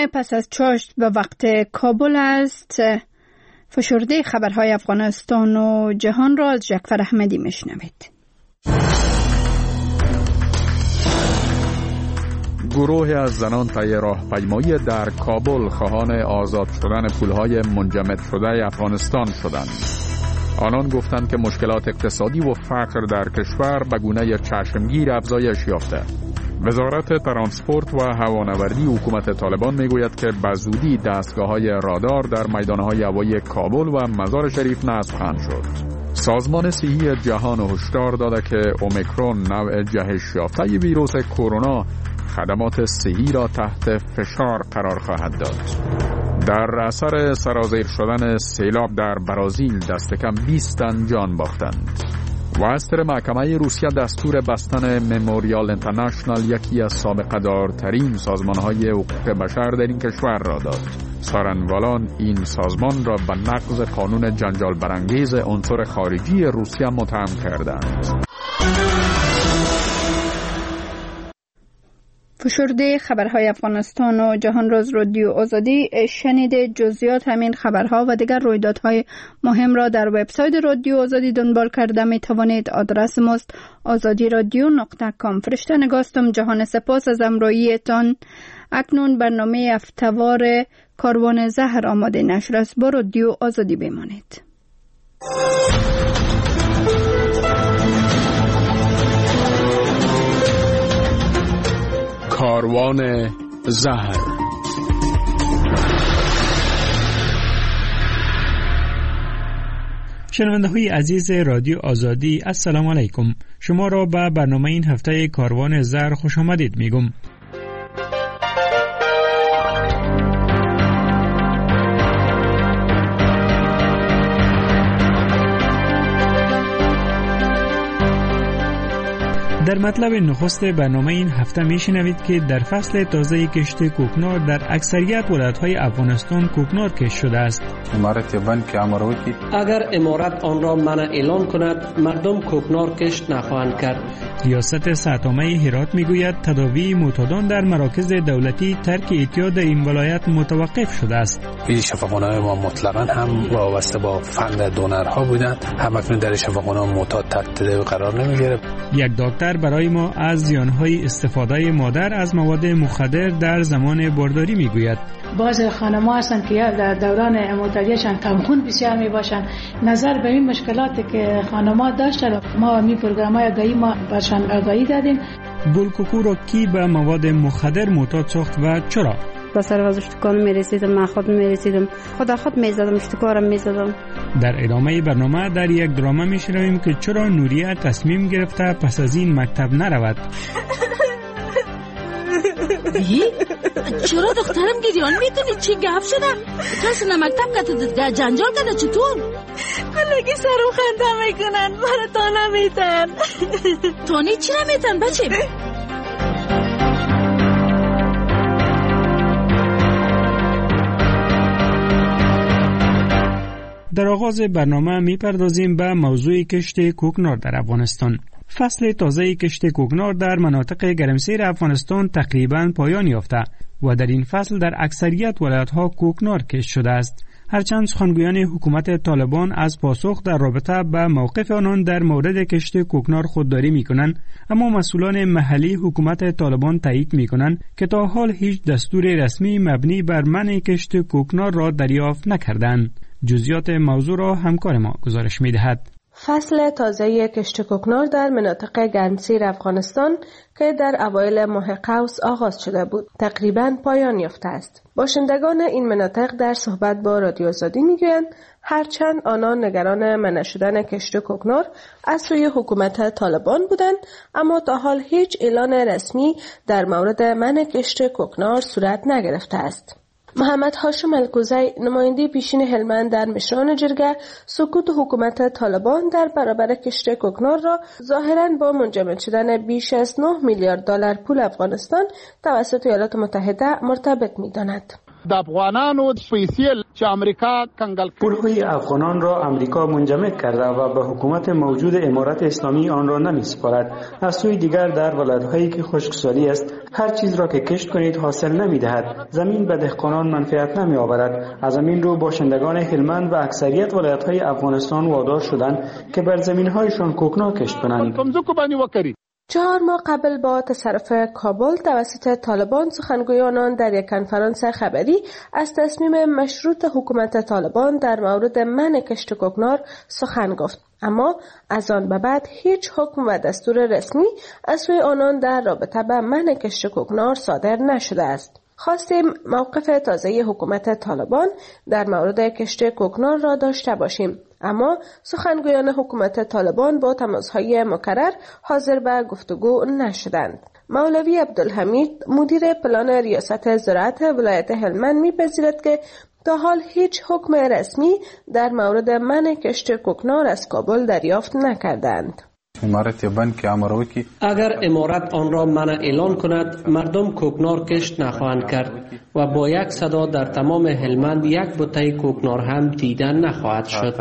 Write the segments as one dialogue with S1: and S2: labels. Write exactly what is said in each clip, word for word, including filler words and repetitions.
S1: پس از چاشت به وقت کابل است. فشرده خبرهای افغانستان و جهان را از جعفر احمدی میشنوید.
S2: گروهی از زنان طی راهپیمایی در کابل خواهان آزاد شدن پولهای منجمد شده افغانستان شدند. آنان گفتند که مشکلات اقتصادی و فقر در کشور به گونه چشمگیر افزایش یافته. وزارت ترانسپورت و هوانوردی حکومت طالبان میگوید که به زودی دستگاه‌های رادار در میدان‌های هوایی کابل و مزار شریف نصب خواهند شد. سازمان صحی جهان هشدار داده که اومیکرون نوع جهش یافته ویروس کرونا خدمات صحی را تحت فشار قرار خواهد داد. در اثر سرازیر شدن سیلاب در برزیل دست کم بیست تن جان باختند. و از طرف محکمه روسیه دستور بستن مموریال اینترنشنال، یکی از سابقه دارترین سازمان‌های حقوق بشر در این کشور را داد. سخنوران این سازمان را به نقض قانون جنجال برانگیز عنصر خارجی روسیه متهم کردند.
S1: فشرده خبرهای افغانستان و جهان روز رادیو آزادی شنیده. جزئیات همین خبرها و دیگر رویدادهای مهم را در وبسایت رادیو آزادی دنبال کرده می توانید. آدرس ماست آزادی رادیو نقطه کام. فرشته نگاستم. جهان سپاس از همراهیتان. اکنون برنامه افتوار کاروان زهر آماده نشر است. با رادیو آزادی بمانید.
S3: کاروان زهر.
S4: شنونده‌های عزیز رادیو آزادی، السلام علیکم. شما را به برنامه این هفته کاروان زهر خوش آمدید میگم. در مطلب نخست برنامه این هفته میشنوید که در فصل تازه کشت کوکنار در اکثریت ولایت‌های افغانستان کوکنار کشت شده است.
S5: اگر امارت آن را منع اعلان کند، مردم کوکنار کشت نخواهند کرد.
S4: ریاست صحت‌عامه هرات میگوید تداوی معتادان در مراکز دولتی ترک اعتیاد در این ولایت متوقف شده است.
S6: این شفاخانه‌های ما مطلقاً هم وابسته با فند دونرها بودند، هم اکنون در شفاخانه معتاد تحت تداوی قرار نمیگیره.
S4: یک دکتر برای ما از زیانهای استفاده مادر از مواد مخدر در زمان بارداری میگوید.
S7: بعض خانم‌ها هستند که در دوران معتادیشان کمخون بسیار میباشند. نظر به این مشکلاتی که خانم‌ها داشتند، ما می پروگرام‌های آگاهی ما برشان آگاهی دادیم.
S4: گل‌کوکو را کی به مواد مخدر معتاد ساخت و چرا؟
S8: با سر از اشتکان میرسیدم، من خود میرسیدم، خدا خود میزدم، اشتکارم میزدم.
S4: در ادامه برنامه در یک دراما میشنویم که چرا نوریه تصمیم گرفته پس از این مکتب نرود.
S9: چرا دخترم گریان میتونی چی گفت شدم؟ کسی نمکتب که جنجال کنه چطور؟
S10: حالا سرم خنده میکنن، برای تا نمیتن.
S9: تانی چی نمیتن بچه؟
S4: در آغاز برنامه میپردازیم به موضوع کشت کوکنار در افغانستان. فصل تازه کشت کوکنار در مناطق گرمسیر افغانستان تقریباً پایان یافته و در این فصل در اکثریت ولایت‌ها کوکنار کشت شده است. هرچند سخنگویان حکومت طالبان از پاسخ در رابطه به موقف آنان در مورد کشت کوکنار خودداری می‌کنند، اما مسئولان محلی حکومت طالبان تایید می‌کنند که تا حال هیچ دستور رسمی مبنی بر منع کشت کوکنار را دریافت نکردند. جزئیات موضوع را همکار ما گزارش می‌دهد.
S11: فصل تازه کشت کوکنار در مناطق گرمسیر افغانستان که در اوایل ماه قوس آغاز شده بود تقریباً پایان یافته است. باشندگان این مناطق در صحبت با رادیو آزادی میگویند هرچند آنان نگران منع شدن کشت کوکنار از سوی حکومت طالبان بودند، اما تا حال هیچ اعلان رسمی در مورد منع کشت کوکنار صورت نگرفته است. محمد هاشم الکوزی، نماینده پیشین هلمند در مشران جرگه، سکوت حکومت طالبان در برابر کشت کوکنار را ظاهراً با منجمد شدن بیش از نه میلیارد دلار پول افغانستان توسط ایالات متحده مرتبط می‌داند.
S12: د افغانانو پیسې چې امریکا کنګل کړي.
S13: پولهای افغانان را امریکا منجمد کرده و به حکومت موجود امارت اسلامی آن را نمی‌سپارد. از سوی دیگر در ولایت‌هایی که خشکسالی است هر چیز را که کشت کنید حاصل نمی‌دهد. زمین به دهقانان منفعت نمی‌آورد. از زمین رو باشندگان هلمند و اکثریت ولایت‌های افغانستان وادار شدند که بر زمین‌هایشان کوکنار کشت کنند.
S11: چهار ماه قبل با تصرف کابل توسط طالبان سخنگویان در یک کنفرانس خبری از تصمیم مشروط حکومت طالبان در مورد منع کشت کوکنار سخن گفت، اما از آن به بعد هیچ حکم و دستور رسمی از سوی آنان در رابطه با منع کشت کوکنار صادر نشده است. خواستیم موقف تازه حکومت طالبان در مورد کشت کوکنار را داشته باشیم، اما سخنگویان حکومت طالبان با تماس‌های مکرر حاضر به گفتگو نشدند. مولوی عبدالحمید مدیر پلان ریاست زراعت ولایت هلمند می‌پذیرد که تا حال هیچ حکم رسمی در مورد منع کشت کوکنار از کابل دریافت نکردند.
S5: اگر امارت آن را منع اعلان کند مردم کوکنار کشت نخواهند کرد و با یک صدا در تمام هلمند یک بوته کوکنار هم دیدن نخواهد شد.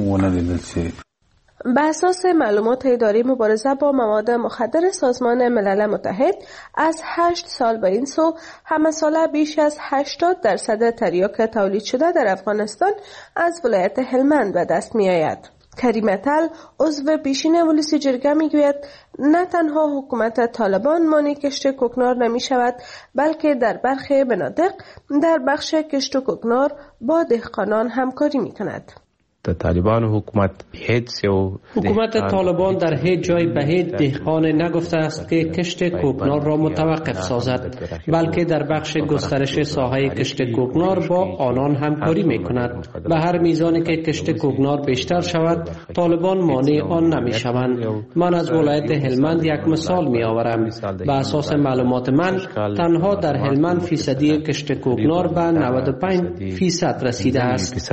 S11: به اساس معلومات اداره مبارزه با مواد مخدر سازمان ملل متحد از هشت سال به این سو همه ساله بیش از هشتاد درصد تریاک تولید شده در افغانستان از ولایت هلمند به دست می آید. کریم تل عضو پیشین ولسی جرگه می گوید نه تنها حکومت طالبان مانع کشت کوکنار نمی شود، بلکه در برخی مناطق در بخش کشت کوکنار با دهقانان همکاری می کند.
S14: طالبان حکومت هیچ
S5: حکومت طالبان در هیچ جای به هیچ دهقان نگفته است که کشت کوکنار را متوقف سازد، بلکه در بخش گسترش ساحه کشت کوکنار با آنان همکاری می کند. به هر میزانی که کشت کوکنار بیشتر شود طالبان مانع آن نمی شوند. من از ولایت هلمند یک مثال می آورم. به اساس معلومات من تنها در هلمند فیصدی کشت کوکنار به نود و پنج فیصد رسیده است.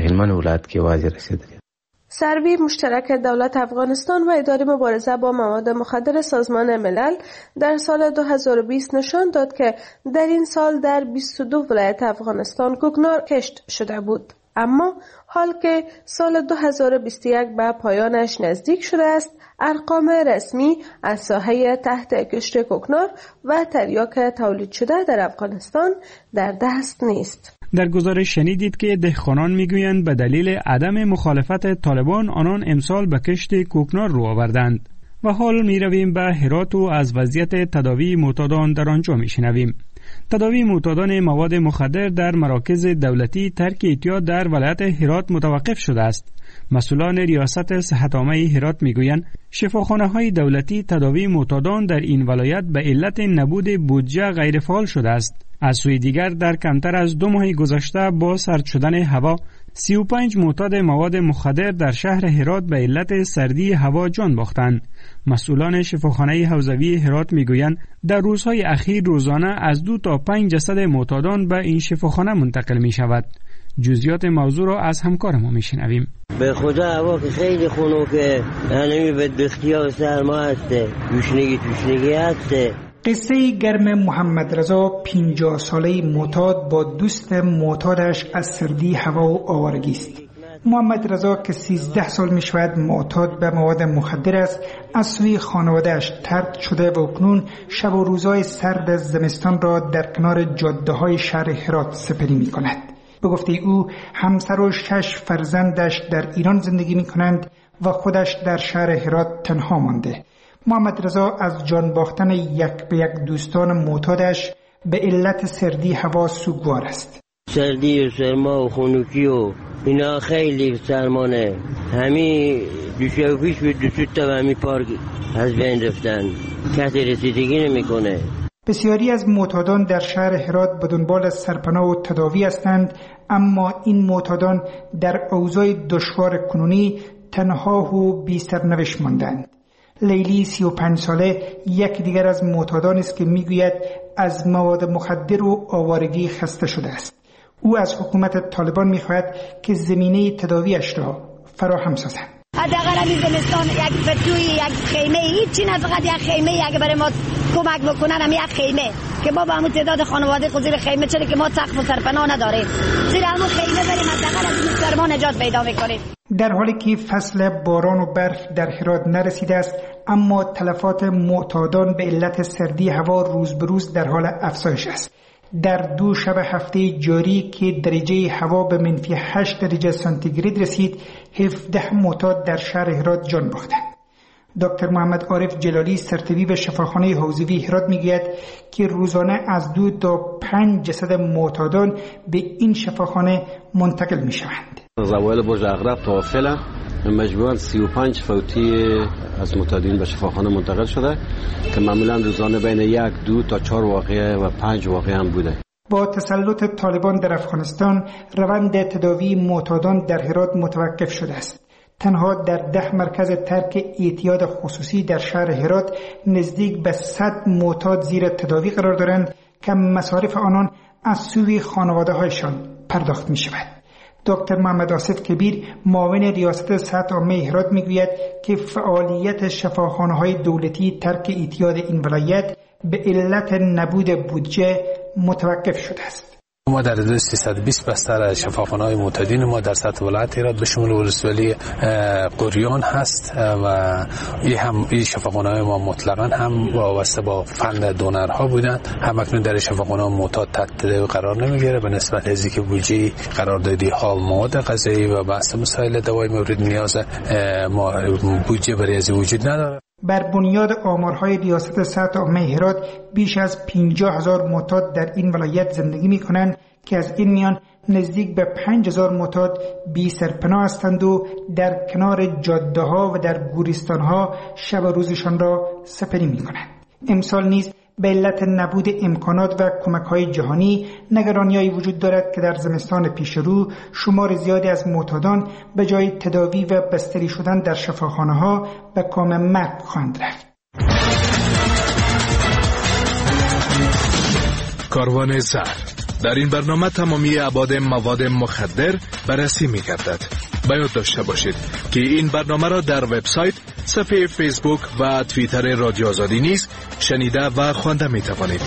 S11: سروی مشترک دولت افغانستان و اداره مبارزه با مواد مخدر سازمان ملل در سال دو هزار و بیست نشان داد که در این سال در بیست و دو ولایت افغانستان کوکنار کشت شده بود، اما حال که سال دو هزار و بیست و یک به پایانش نزدیک شده است، ارقام رسمی از ساحه تحت کشت کوکنار و تریاک تولید شده در افغانستان در دست نیست.
S4: در گزارش شنیدید که دهقانان میگویند به دلیل عدم مخالفت طالبان آنان امسال به کشت کوکنار رو آوردند. و حال می رویم به هرات و از وضعیت تداوی معتادان در آنجا می شنویم. تداوی معتادان مواد مخدر در مراکز دولتی ترک اعتیاد در ولایت هرات متوقف شده است. مسئولان ریاست صحت عامه هرات میگویند شفاخانه های دولتی تداوی معتادان در این ولایت به علت نبود بودجه غیر فعال شده است. از سوی دیگر در کمتر از دو ماه گذشته با سرد شدن هوا سی و پنج معتاد مواد مخدر در شهر هرات به علت سردی هوا جان باختند. مسئولان شفاخانه حوزوی هرات میگویند در روزهای اخیر روزانه از دو تا پنج جسد معتادان به این شفاخانه منتقل می شود. جزئیات موضوع را از همکار ما میشنویم.
S15: به خدا هوا که خیلی خنکه، یعنی بدبختی ها و سرما هسته، گوشنگی توشنگی هسته.
S16: قصه گرم محمد رضا پنجاه ساله معتاد با دوست معتادش از سردی هوا و آوارگی است. محمد رضا که سیزده سال می شود معتاد به مواد مخدر است، از سوی خانوادهش طرد شده و اکنون شب و روزهای سرد زمستان را در کنار جاده های شهر هرات سپری می کند. به گفته او همسر و شش فرزندش در ایران زندگی می کنند و خودش در شهر هرات تنها مانده. محمد رضا از جان باختن یک به یک دوستان معتادش به علت سردی هوا سوگوار است.
S15: سردی و سرما و خنوکی و اینا خیلی سرمانه. همین دوشه و پیش به دو تا و همی پارک از بین رفتن. کسی رسیدگی نمی کنه.
S16: بسیاری از معتادان در شهر هرات به دنبال سرپناه و تداوی هستند، اما این معتادان در اوضاع دشوار کنونی تنها و بی سرنوشت ماندند. لیلی سی و پنج ساله یک دیگر از معتادان است که میگوید از مواد مخدر و آوارگی خسته شده است. او از حکومت طالبان میخواهد که زمینه تداویش را فراهم سازند.
S17: حداقل این زمستان یک فتوی یک خیمه هیچی نه، فقط یک خیمه یک برای ما کمک بکنن. هم یک خیمه که ما با همون تعداد خانواده خود زیر خیمه، چرا که ما سقف و سرپناه نداریم، زیر همون خیمه بریم حداقل از این گرما نجات پیدا میکنیم.
S16: در حالی که فصل باران و برف در هرات نرسیده است، اما تلفات معتادان به علت سردی هوا روز به روز در حال افزایش است. در دو شب هفته جاری که درجه هوا به منفی هشت درجه سانتیگراد رسید، هفده معتاد در شهر هرات جان باختند. دکتر محمد عارف جلالی سرطبیب شفاخانه حوزوی هرات میگوید که روزانه از دو تا پنج جسد معتادان به این شفاخانه منتقل میشوند.
S3: از اوایل برج عقرب تا فعلا مجموعاً سی و پنج فوتی از معتادین به شفاخانه منتقل شده که معمولاً روزانه بین یک دو تا چهار واقعه و پنج واقعه هم بوده.
S16: با تسلط طالبان در افغانستان روند تداوی معتادان در هرات متوقف شده است. تنها در ده مرکز ترک اعتیاد خصوصی در شهر هرات نزدیک به صد معتاد زیر تداوی قرار دارند که مصارف آنان از سوی خانواده هایشان پرداخت می شود. دکتر محمد آصف کبیر معاون ریاست صحت عامه هرات می گوید که فعالیت شفاخانه های دولتی ترک اعتیاد این ولایت به علت نبود بودجه متوقف شده است.
S6: ما در حدود سیصد و بیست بستر شفاخانه‌های معتادین ما در سطح ولایت هرات به شمول ولسوالی قریان هست و این هم این شفاخانه‌های ما مطلقاً هم وابسته با فن دونرها بودند. همکنون در شفاخانه معتاد تحت تداوی قرار نمیگیره به نسبت از اینکه بودجه قراردادی ها مواد غذایی و بحث مسائل دوای مورد نیاز ما بودجه برای از وجود نداره.
S16: بر بنیاد آمارهای ریاست صحت عامه هرات بیش از پنجاه هزار معتاد در این ولایت زندگی می‌کنند که از این میان نزدیک به پنج هزار معتاد بی سرپناه هستند و در کنار جاده‌ها و در گوریستان‌ها شب و روزشان را سپری می‌کنند. امسال نیز به علت نبود امکانات و کمک‌های جهانی نگرانی‌هایی وجود دارد که در زمستان پیش رو شمار زیادی از معتادان به جای تداوی و بستری شدن در شفاخانه‌ها به کام مرگ خواهند رفت.
S18: کاروان زهر. در این برنامه تمامی ابعاد مواد مخدر بررسی می‌گردد. باید داشته باشید که این برنامه را در وبسایت، صفحه فیسبوک و توییتر رادیو آزادی نیز شنیده و خوانده می توانید.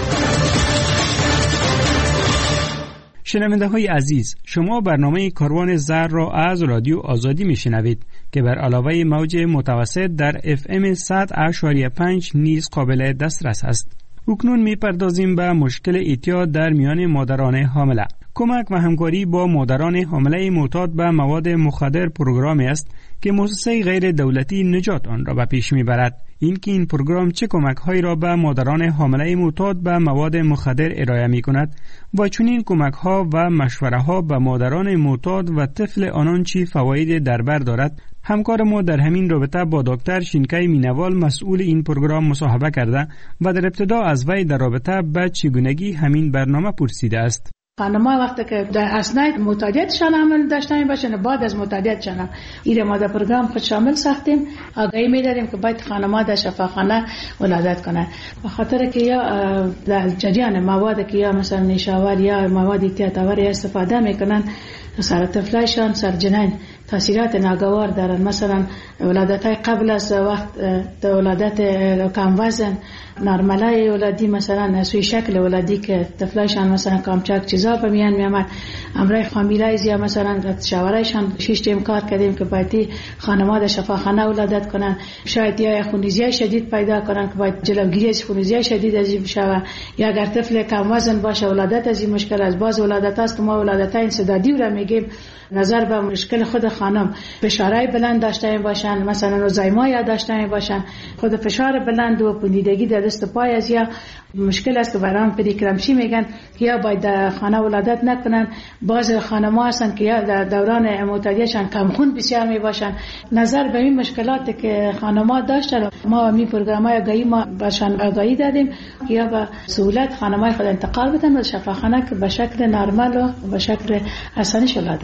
S4: شنونده های عزیز، شما برنامه کاروان زهر را از رادیو آزادی می شنوید که بر علاوه موج متوسط در اف ام صد و پنج نیز قابل دسترس است. اکنون می پردازیم به مشکل اعتیاد در میان مادران حامله. کمک و همکاری با مادران حامله معتاد به مواد مخدر پروگرامی است که مؤسسه غیر دولتی نجات آن را به پیش میبرد. این که این پروگرام چه کمک‌هایی را به مادران حامله معتاد به مواد مخدر ارائه می‌کند و چنین کمک‌ها و مشوره‌ها به مادران معتاد و طفل آنان چه فواید در بر دارد، همکار ما در همین رابطه با دکتر شینکای مینوال مسئول این پروگرام مصاحبه کرده و در ابتدا از وی در رابطه به چگونگی همین برنامه پرسیده است.
S7: خانم‌ها وقتی که در اثناء معتادیتشان عمل داشتن باشن، بعد از معتادیتشان هم این ما در پروگرام خود شامل ساختیم. آگاهی می‌داریم که باید خانم‌ها در شفاخانه ولادت کنند، به خاطر که یا در جریان مواد که یا مثلا نیشاور یا مواد اعتیادآور استفاده میکنن، سر طفلایشان سر جنین تاثیرات ناگوار دارن. مثلا ولادت‌های قبل از وقت ولادت کم وزن، نرمالای ولادی، مثلا سوی شکل ولادی که طفلایشان مثلا کامچاک چیزا به میان میامد، امرای خامیلایز یا مثلا شاورایشان شش تیم کار کردیم که باید خانم‌ها در شفاخانه ولادت کنن. شاید یا خونریزی شدید پیدا کنن که باید جلوگیری از خونریزی شدید از این بشه، یا اگر طفل کم وزن باشه ولادت از این مشکل از باز ولادت است که ما ولادت‌های انسدادی را میگیم. نظر به مشکل خود خانم، فشارهای بلند داشته باشن، مثلا روزایمای داشته باشن، خود فشار بلند و پوندیدگی در دست پای از یا مشکل است که برام پریکرامشی میگن که یا باید در خانه ولادت نکنن. باز خانم‌ها هستن که یا در دوران معتادیتشان کم خون بسیار می باشن. نظر به این مشکلات که خانم‌ها داشتن، ما می پروگرام‌های آگاهی ما برشان آگاهی دادیم که یا به سهولت خانم‌های خود انتقال بدن به شفاخانه که به شکل نرمال و به شکل آسانی ولادت کنن.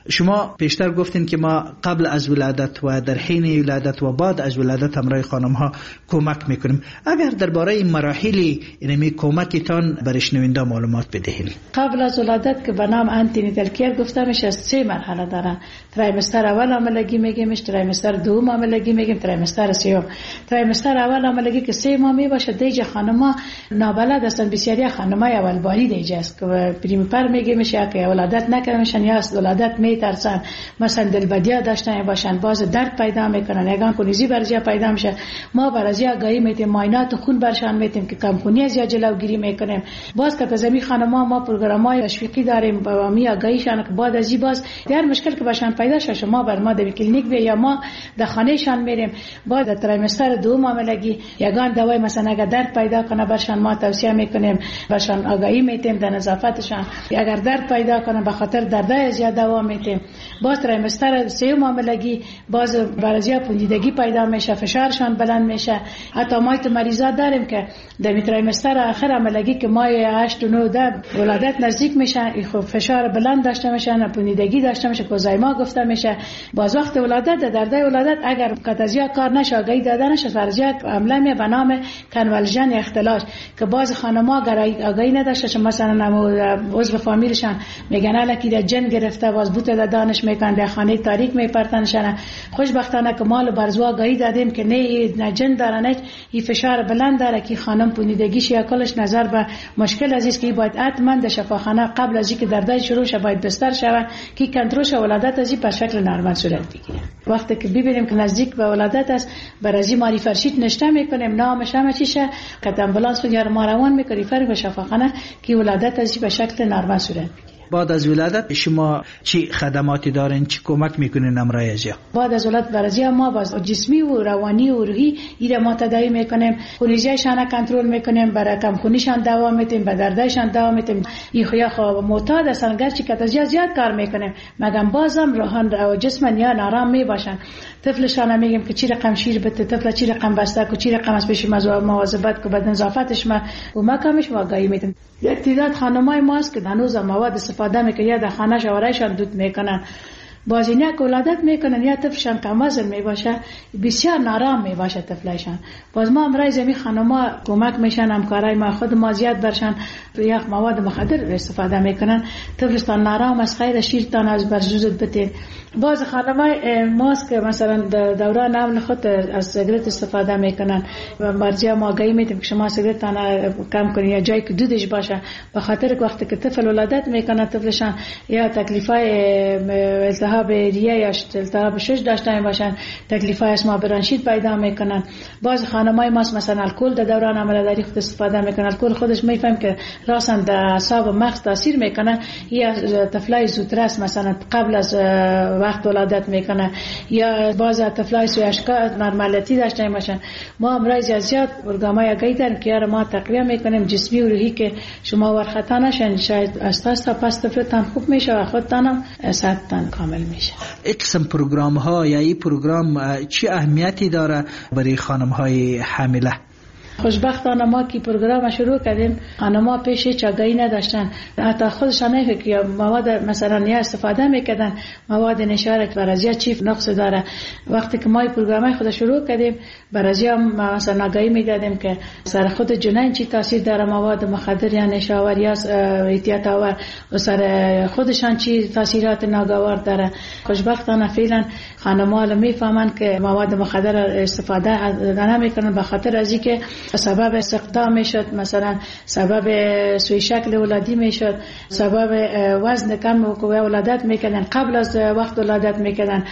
S19: شما پیشتر گفتین که ما قبل از ولادت و در حین ولادت و بعد از ولادت همراه خانم ها کمک میکنیم. اگر درباره این مراحل اینمی کمکتان برای شنونده معلومات بدهین.
S7: قبل از ولادت که به نام آنتینیتال کیر گفته میشه سه مرحله دارن. تریمستر اول حاملگی میگیمش، تریمستر دوم حاملگی میگیم، تریمستر سوم. تریمستر اول حاملگی که سه ماه میباشه دیگه خانم‌ها نابلد هستن. بسیاری خانم‌های اول باری دیگه است که پریمپر میگیمش یا که ولادت نکردنشن یا از ولادت میترسن، مثلا دلبدیا داشتن باشن، باز درد پیدا میکنن، یگان کنیزی برزیا پیدا میشه. ما برزی آگاهی میتیم، معاینات خون برشان میتیم که کم خونی از یا جلوگیری میکنیم. باز که تزمی خانم‌ها ما پروگرام‌های تشویقی داریم با می آگاهیشان که بعد از این باز در مشکل که باشن پیدا شه شما بر ما در کلینیک بیا یا ما در خانهشان میریم. بعد در تریمستر دوم حاملگی یگان دوای مثلا اگر درد پیدا کنه برشان ما توصیه میکنیم، برشان آگاهی میتیم در نظافتشان. اگر درد پیدا کنه به خاطر درد زیاد دوا میتیم. باز تریمستر سوم حاملگی باز برازیا پوندیدگی پیدا میشه، فشارشان بلند میشه. حتی ما تو مریضا داریم که در تریمستر آخر حاملگی که ماه هشت و نه ده ولادت نزدیک میشن، فشار بلند داشته میشن، پوندیدگی داشته میشه، کوزایما گفته میشه. باز وقت ولادت در درد ولادت اگر کاتازیا کار نشه، آگاهی داده نشه، فرضیت عمله می به نام کنولژن اختلاش که باز خانم‌ها آگاهی نداشته مثلا عضو فامیلشان میگن الکی در جن گرفته، باز بوت در دانش میکنن، در خانه تاریک میپرتنشن. خوشبختانه که مال برزو آگاهی دادیم که نه نه جن داره نه این فشار بلند داره که خانم پوندیدگیش یا کلش نظر به مشکل عزیز که باید حتما در شفاخانه قبل از اینکه دردای شروع شه باید بستر شود که کنترل شه ولادت از این به شکل نرمال صورت بگیره. وقتی که ببینیم که نزدیک به ولادت است برازی ماری فرشید نشته میکنیم، نامش هم چیشه که امبولانس یا ما روان میکنی فرق به شفاخانه که ولادت از این به شکل نرمال صورت بگیره.
S19: بعد از ولادت شما چی خدماتی دارین، چی کمک میکنین امرای ازیا؟
S7: بعد از ولادت برازی ما باز جسمی و روانی و روحی ایره ما تداوی میکنیم، خونریزیشان کنترل میکنیم، برای کم خونیشان دوا میدیم، به دردایشان دوا میدیم. این خویا خو معتاد هستن گرچه که تازه زیاد کار میکنیم مگم بازم روحان و جسمن یا نارام میباشن. طفلشان میگیم که چی رقم شیر بده، طفل چی رقم بسته کو، چی رقم از پیش مواظبت کو، بدن نظافتش ما و ما کمش واقعی میدیم. یک تعداد خانمای ماست که هنوز مواد استفاده میکنن یا در خانه شوهرایشان دود میکنن، بازی نه ولادت میکنن یا طفلشان کم وزن میباشه، بسیار نارام میباشه طفلشان. باز ما امروز می خانم‌ها کمک میشن، همکارای ما خود ما زیاد برشان یا مواد مخدر استفاده میکنن، طفلشان نارام از خیر شیرتان از برزوزت بده. باز خانمای ماست که مثلا دوران حمل خود از سیگرت استفاده میکنن و مرزی ما آگاهی میدیم که شما سیگرت کم کنید یا جایی که دودش باشه، به خاطر که وقتی که طفل ولادت میکنه طفلشان یا تکلیفای التهاب ریه یا التهاب شش داشته باشن، تکلیفای اسما برانشید پیدا میکنن. باز خانمای ماست مثلا الکل در دوران حمل خود استفاده میکنن، الکل خودش میفهم که راسن در اعصاب و مغز تاثیر میکنه، یا طفلای زودرس مثلا قبل از وقت ولادت میکنه، یا باز طفلای سویشکا نرمالتی داشته باشن. ما امروز زیاد برنامه‌ای آگاهی داریم که ما تقویه میکنیم جسمی و روحی که شما ورخطا نشن، شاید اساس تا پس طفلتان خوب میشه و خودتان هم صحتتان کامل میشه.
S19: این قسم پروگرام ها یا این پروگرام چی اهمیتی داره برای خانم های حامله؟
S7: خوشبختانه ما که پروگرام شروع کردیم خانم‌ها پیش هیچ آگاهی نداشتن، حتی خودشان نفکر یا مواد مثلا یا استفاده میکردن مواد نشاره که برازیا چی نقص داره. وقتی که ما پروگرام خود شروع کردیم برازیا مثلا آگاهی میدادیم که سر خود جنین چی تاثیر داره مواد مخدر یا نشاور یا احتیاط آور و سر خودشان چی تاثیرات ناگوار داره. خوشبختانه فعلا خانم‌ها میفهمن که مواد مخدر استفاده نمیکنن به خاطر از اینکه سبب استقطاع میشد، مثلا سبب سوی شکل ولادی میشد، سبب وزن کم و ولادت میکردن قبل از وقت ولادت میکردن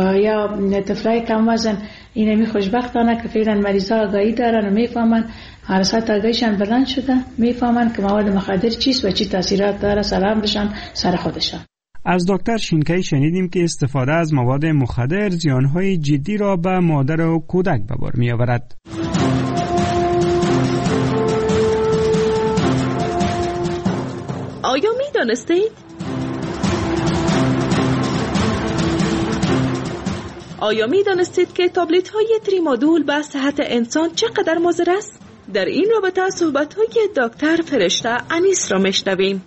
S7: یا طفلای کم وزن. اینه می خوشبختانه که فعلا مریضا آگاهی دارن و میفهمن، حراسات آگاهیشان بلند شده، میفهمن که مواد مخدر چیست و چی تاثیرات داره سلام بشن سر خودشان.
S4: از دکتر شینکی شنیدیم که استفاده از مواد مخدر زیانهای جدی را به مادر و کودک به بار می آورد.
S10: آیا می دانستید؟ آیا می دانستید که تابلت های تریمادول به صحت انسان چقدر مضر است؟ در این رابطه صحبت های دکتر فرشته انیس را میشنویم.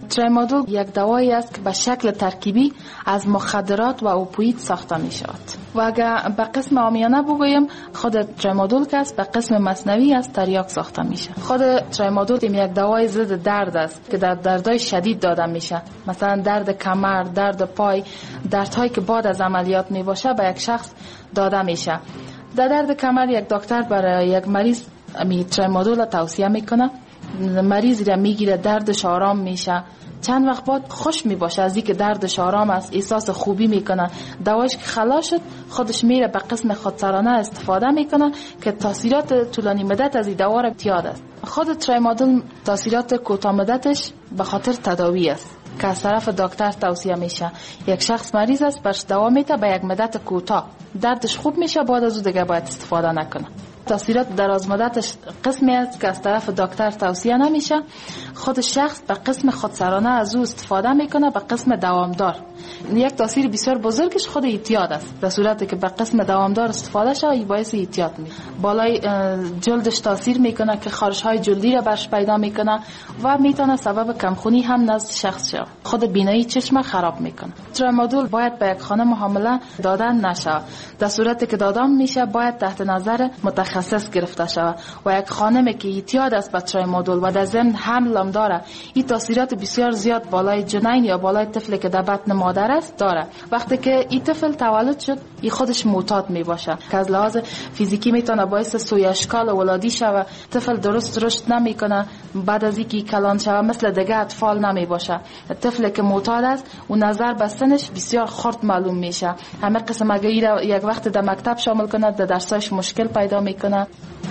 S20: ترامادول یک دوایی است که به شکل ترکیبی از مخدرات و اوپیوید ساخته می شود و اگر به قسم عامیانه بگویم خود ترامادول که است به قسم مصنوعی از تریاک ساخته میشه. خود ترامادول یک دوای ضد درد است که در دردهای شدید داده میشه، مثلا درد کمر، درد پای، دردهایی که بعد از عملیات می باشه به یک شخص داده میشه. در درد کمر یک دکتر برای یک مریض می ترامادول توصیه میکنه، مریض را میگیره، دردش آرام میشه، چند وقت بعد خوش میباشه از اینکه دردش آرام است، احساس خوبی میکنه. دوایش که خلاص شد خودش میره به قسم خودسرانه استفاده میکنه که تاثیرات طولانی مدت از این دوا را زیاد است. خود ترامادول تاثیرات کوتاه مدتش به خاطر تداوی است که از طرف دکتر توصیه میشه. یک شخص مریض است برش دوا میده به یک مدت کوتاه، دردش خوب میشه، بعد از اون دیگه باید استفاده نکنه. تاثیرات دراز مدتش قسمی است که از طرف دکتر توصیه نمیشه. خود شخص به قسم خودسرانه از او استفاده میکنه به قسم دوامدار. یک تاثیر بسیار بزرگش خود اعتیاد است. در صورتی که به قسم دوامدار استفاده شه این باعث اعتیاد میشه. بالای جلدش تاثیر میکنه که خارش های جلدی را برش پیدا میکنه و میتونه سبب کمخونی هم نزد شخص شه. خود بینایی چشم خراب میکنه. ترامادول باید به یک خانم حامله دادن نشه. در صورتی که دادن میشه باید تحت نظر متخصص گرفته شود و یک خانمی که اعتیاد است به ترامادول و در ضمن حمل هم داره، این تاثیرات بسیار زیاد بالای جنین یا بالای طفلی که در بطن مادر است داره. وقتی که این طفل تولد شد این خودش معتاد می باشه که از لحاظ فیزیکی میتونه باعث سوی اشکال ولادی شوه، طفل درست رشد نمیکنه، بعد از اینکه کلان شوه مثل دیگه اطفال نمی باشه. طفلی که معتاد است و نظر به سنش بسیار خرد معلوم میشه. همه قسم اگه یک وقت در مکتب شامل کنه در درسش مشکل پیدا میکنه.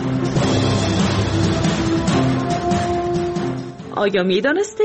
S10: آیا میدانستی؟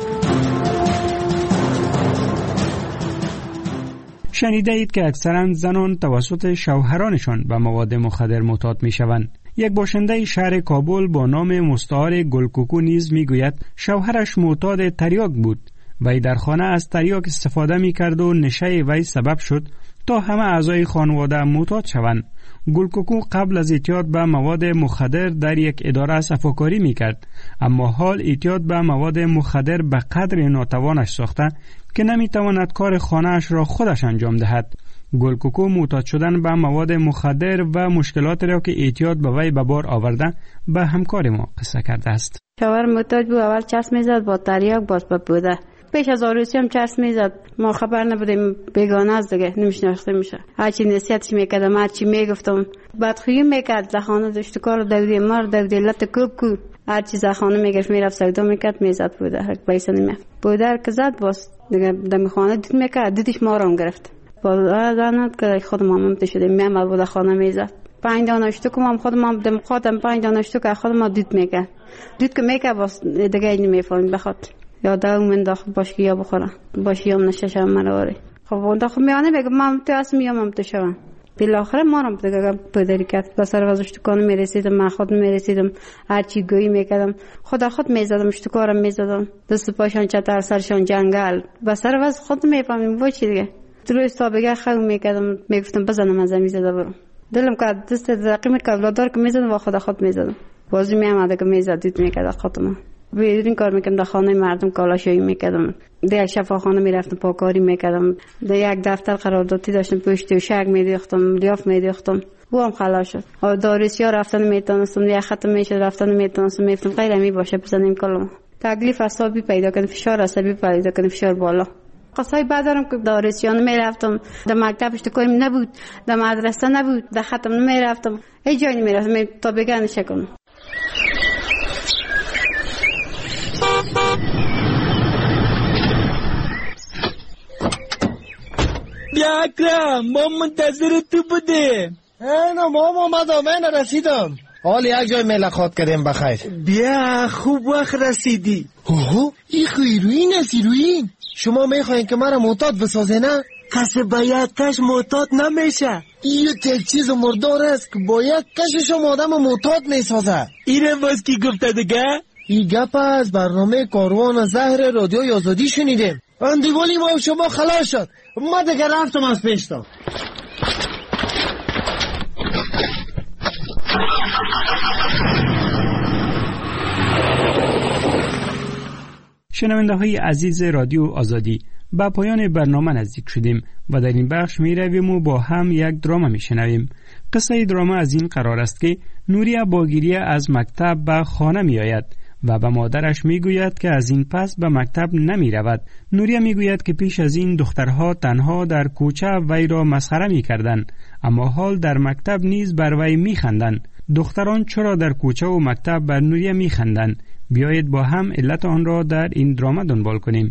S4: شنیده اید که اکثرا زنان توسط شوهرانشان به مواد مخدر معتاد می شوند. یک باشنده شهر کابل با نام مستعار گلکوکو نیز می گوید شوهرش معتاد تریاک بود و ای در خانه از تریاک استفاده می کرد و نشه وی سبب شد تا همه اعضای خانواده معتاد شوند. گلکوکو قبل از اعتیاد به مواد مخدر در یک اداره صفاکاری می کرد، اما حال اعتیاد به مواد مخدر به قدر ناتوانش ساخته که نمی تواند کار خانه‌اش را خودش انجام دهد. گلکوکو معتاد شدن به مواد مخدر و مشکلات را که اعتیاد به وی به بار آورده به همکار ما قصه کرده است.
S8: شوهر معتاد بود، اول چسب میزد با تریاک باز به بوده. پیش از آروسی هم چسب میزد، ما خبر نبودیم، بیگانه از دیگه نمیشناخته میشه. هرچی نصیحتش میکردم، هرچی میگفتم بدخویی میکرد. زخانه داشت کار دودی مار دودی لط کوب کو، هر چیز زخانه میگرفت میرفت سودا میکرد میزد بوده. هر پیسه نمیفت بوده که زد باز دیگه دم خانه دید میکرد، دیدش ما رو گرفت. باز زنت که خود مامم شده میام بوده خانه میزد. پنج دانه اشتو ما خود ما دم خودم پنج دانه اشتو که خود ما دید میکرد. دید که میکرد باز دیگه نمیفهمید بخاط یا داو من داخل باش یا بخوره باش یا نشش مراره. خب اون داخل میانه بگم من تو اس میام تو شوم. بالاخره ما رو دیگه پدری کرد. بسر واسه کانو میرسیدم، من خود میرسیدم، هر چی گویی میکردم خدا خود میزدم، اشتکارم میزدم، دست پاشان چتر سرشان جنگل. بسر واسه خود میفهمیم با چی دیگه. درست تا بگه خو میکردم، میگفتم بزنم از میزدم برم. دلم که دست رقم کلادار که میزدم و خدا خود میزدم. بازی میامد که میزدید میکرد خودم. بیرون کار میکردم، در خانه مردم کالاشویی میکردم، در یک شفاخانه میرفتم پاکاری میکردم، در یک دفتر قراردادی داشتم پشت و شگ میدوختم، لیاف میدوختم. او هم خلاص شد. داروسیا رفتن میتونستم، یک ختم میشد رفتن میتونستم، میفتم غیر می باشه بزنیم کلم. تکلیف عصبی پیدا کردم، فشار عصبی پیدا کردم، فشار بالا. قصای بعدم که داروسیان میرفتم، در مکتب اشتکاریم نبود، در مدرسه نبود، در ختم نمیرفتم، هیچ جایی نمیرفتم تا بگن شکنم.
S21: بیا اکرم، ما منتظر تو بودیم.
S22: اینا ما اومدم، من رسیدم. حال یک جای ملاقات کردیم بخیر.
S21: بیا خوب وقت رسیدی.
S22: اوه این خیروین است ایروین. شما میخواین که مرا معتاد بسازه نه؟
S21: کسی باید کش معتاد نمیشه.
S22: این یک چیز مردار است که باید کشش آدم معتاد میسازه.
S21: اینه باز کی گفته دیگه؟
S22: این گپ از برنامه کاروان زهر رادیو آزادی شنیدیم. اندیوالی ما شما خلاص شد، ما دیگه رفتم از پیشتم.
S4: شنونده های عزیز رادیو آزادی، با پایان برنامه نزدیک شدیم و در این بخش می رویم و با هم یک دراما می شنویم. قصه دراما از این قرار است که نوریا با گریه از مکتب به خانه می آید و به مادرش می گوید که از این پس به مکتب نمی رود. نوریا می گوید که پیش از این دخترها تنها در کوچه وی را مسخره می کردن، اما حال در مکتب نیز بر وی می خندن. دختران چرا در کوچه و مکتب بر نوریا می خندن؟ بیایید با هم علت آن را در این دراما دنبال کنیم.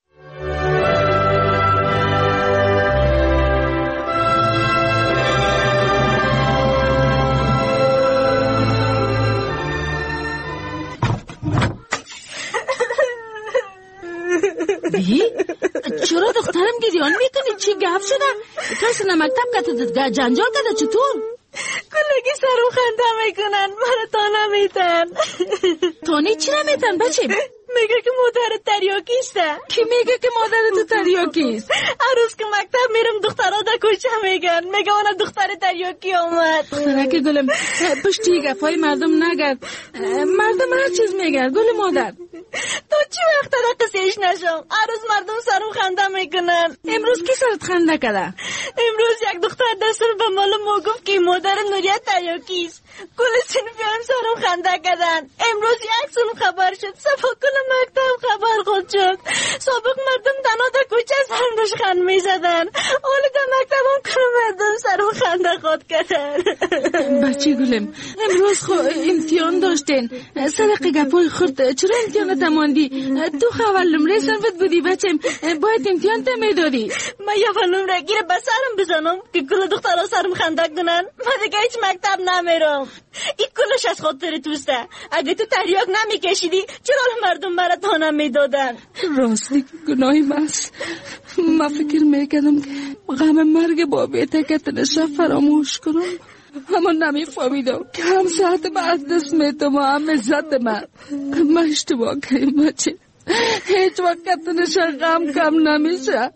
S9: چرا دخترم گریان میکنی؟ چی گفت شده؟ کسی نمکتب کتد جنجال کده چطور؟
S1: کلگی سرم خنده میکنن، مرا تا نمیتن.
S9: تانی چی نمیتن بچه؟
S1: میگه که مادر تریاکیسته.
S9: کی میگه که مادر تو تریاکیست؟
S1: هر روز که مکتب میرم دخترها در کوچه میگن، میگه اون دختر تریاکی آمد.
S9: دخترک گلم پشتی گفای مردم نگرد، مردم هر چیز میگن. گل مادر
S1: تو چی وقت در قصهش نشم؟ هر روز مردم سرم خنده میکنن.
S9: امروز کی سرت خنده کرده؟
S1: امروز یک دختر دستور به مال ما گفت که مادر نوریا تریاکیست. کل صنفی هم سرم خنده کردن. امروز یک سون خبر شد، صفا کل مکتب خبر خود شد. سابق مردم تنها در کوچه سرم داشت خند میزدن، حالا در مکتب هم کل مردم سرم خنده خود کردن.
S9: بچه گلم امروز خو امتحان داشتین، صدق گپای خورد چرا امتحان تماندی؟ تو خبر نمره صنفت بودی بچم، باید امتحان تمیدادی.
S1: من یه نمره گیره به سرم بزنم که کل دخترها سرم خنده کنن، من دیگه هیچ مکتب نمیرم. این کلش از خاطر توسته. اگه تو تریاک نمیکشیدی چرا مردم برات تا نمیدادن؟
S9: راستی گناهی ماست. من فکر میکردم که غم مرگ بابیته که تنشا فراموش کنم، اما نمیفهمیدم که هم ساعت من از دست میتم و هم عزت من. من اشتباه کردم بچه، هیچ وقت تنشا غم کم نمیشه.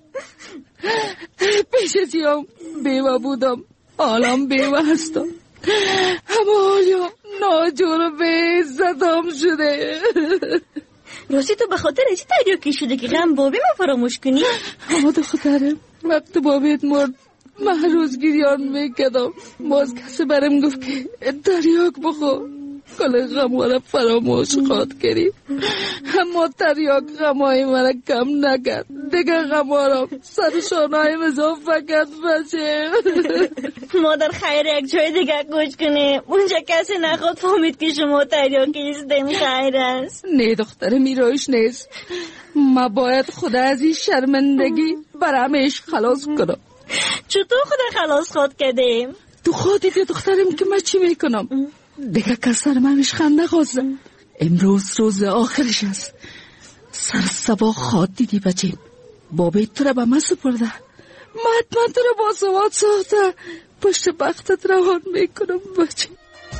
S9: پیش ازیم بیوه بودم، حالم بیوه هستم، اما حالا ناجور و به عزتم شده.
S1: راستی تو به خاطر چی تریاکی شده که غم بابی ما فراموش کنی؟
S9: اما دخترم وقت بابیت مرد من هر روز گریان میکردم، باز کسی برم گفت که تریاک بخور، کل غم را فراموش خواهد کردی. اما تریاک غمای مرا کم نکرد، دیگه غما را سرشانهای مضافه کرد بچه.
S1: مادر خیر یک جای دیگه کوچ کنه، اونجا کسی نخواد فهمید که شما تریاکیستین. خیر است.
S9: نه دخترم ایرایش نیست، ما باید خدا از این شرمندگی برامش خلاص کنم.
S1: چطور خدا خلاص خود کردیم؟
S9: تو خودت دخترم که من چی میکنم؟ دیگه کسر منش خنده خواسته. امروز روز آخرش است. سر سبا خواد دیدی بچه، بابیت تو را به من سپرده، من حتما تو را با سواد ساخته، پشت بختت روان میکنم بچه.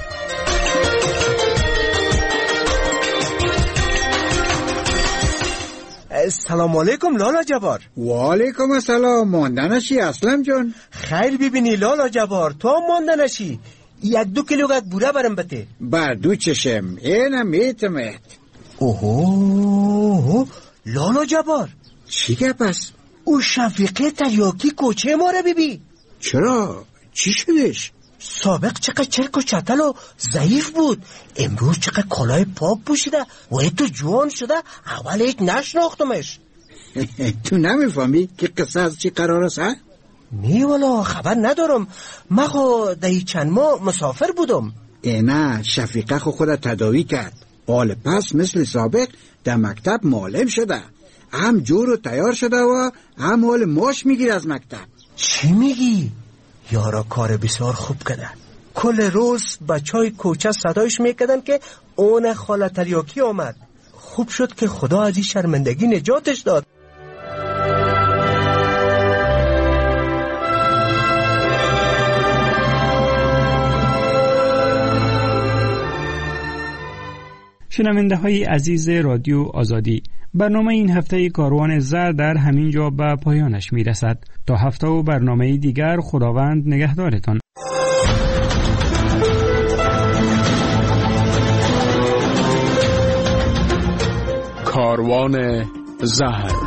S2: سلام علیکم لالا جبار.
S23: و علیکم السلام. ماندنشی اسلم جان؟
S2: خیر ببینی لالا جبار، تو هم ماندنشی. یک دو کیلوگرم بوره برم بته.
S23: بر دو چشم اینم میتمت.
S2: اوه لالا جبار
S23: چی گپ است؟
S2: او شفیقه تریاکی کوچه ما رو ببین.
S23: چرا؟ چی شدش؟
S2: سابق چقدر چرک و چتل و ضعیف بود، امروز چقدر کلاه پاک پوشیده و تو جوان شده. اول هیچ نشناختمش.
S23: تو نمیفهمی که قصه از چی قرار است؟
S2: نی والا خبر ندارم، من خو دهی چند ماه مسافر بودم.
S23: نه شفیقه خو خود تداوی کرد، حال پس مثل سابق در مکتب معلم شده، هم جور و تیار شده و هم حال ماش میگیر از مکتب.
S2: چی میگی؟ یارا کار بسیار خوب کرده. کل روز بچهای کوچه صدایش میکردن که اون خاله تریاکی آمد. خوب شد که خدا از این شرمندگی نجاتش داد.
S4: شنونده های عزیز رادیو آزادی، برنامه این هفته کاروان زر در همین جا به پایانش می رسد. تا هفته و برنامه دیگر خداوند نگهدارتان.
S24: کاروان
S12: کاروان زهر.